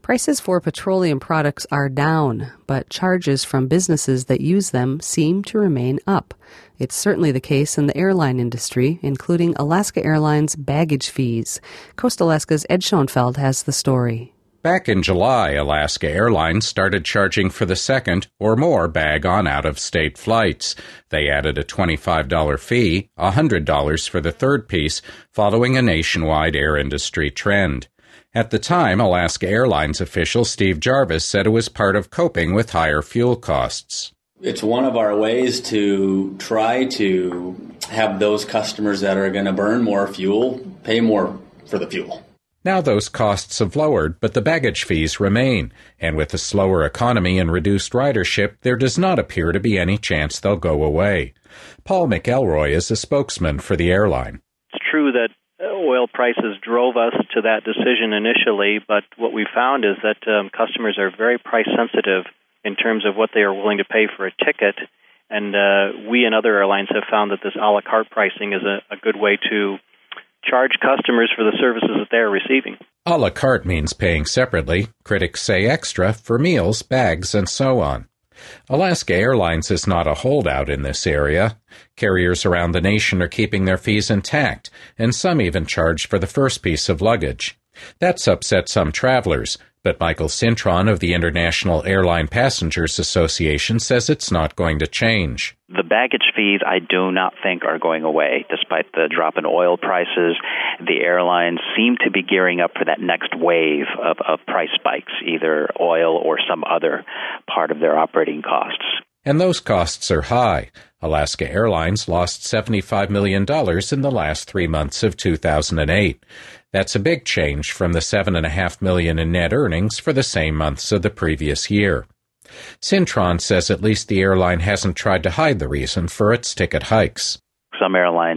Prices for petroleum products are down, but charges from businesses that use them seem to remain up. It's certainly the case in the airline industry, including Alaska Airlines baggage fees. Coast Alaska's Ed Schoenfeld has the story. Back in July, Alaska Airlines started charging for the second or more bag on out-of-state flights. They added a $25 fee, $100 for the third piece, following a nationwide air industry trend. At the time, Alaska Airlines official Steve Jarvis said it was part of coping with higher fuel costs. It's one of our ways to try to have those customers that are going to burn more fuel pay more for the fuel. Now those costs have lowered, but the baggage fees remain, and with a slower economy and reduced ridership, there does not appear to be any chance they'll go away. Paul McElroy is a spokesman for the airline. It's true that oil prices drove us to that decision initially, but what we found is that customers are very price sensitive in terms of what they are willing to pay for a ticket, and we and other airlines have found that this a la carte pricing is a good way to charge customers for the services that they are receiving. A la carte means paying separately. Critics say extra for meals, bags, and so on. Alaska Airlines is not a holdout in this area. Carriers around the nation are keeping their fees intact, and some even charge for the first piece of luggage. That's upset some travelers, but Michael Cintron of the International Airline Passengers Association says it's not going to change. The baggage fees, I do not think, are going away. Despite the drop in oil prices, the airlines seem to be gearing up for that next wave of price spikes, either oil or some other part of their operating costs. And those costs are high. Alaska Airlines lost $75 million in the last 3 months of 2008. That's a big change from the $7.5 million in net earnings for the same months of the previous year. Cintron says at least the airline hasn't tried to hide the reason for its ticket hikes. Some airlines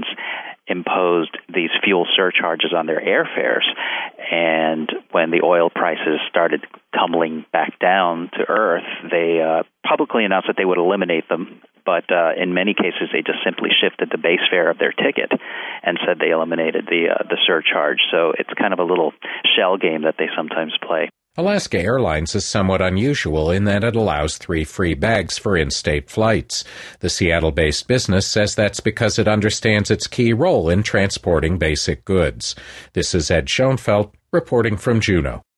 imposed these fuel surcharges on their airfares, and when the oil prices started tumbling back down to earth, they publicly announced that they would eliminate them, but in many cases they just simply shifted the base fare of their ticket and said they eliminated the surcharge. So it's kind of a little shell game that they sometimes play. Alaska Airlines is somewhat unusual in that it allows 3 free bags for in-state flights. The Seattle-based business says that's because it understands its key role in transporting basic goods. This is Ed Schoenfeld reporting from Juneau.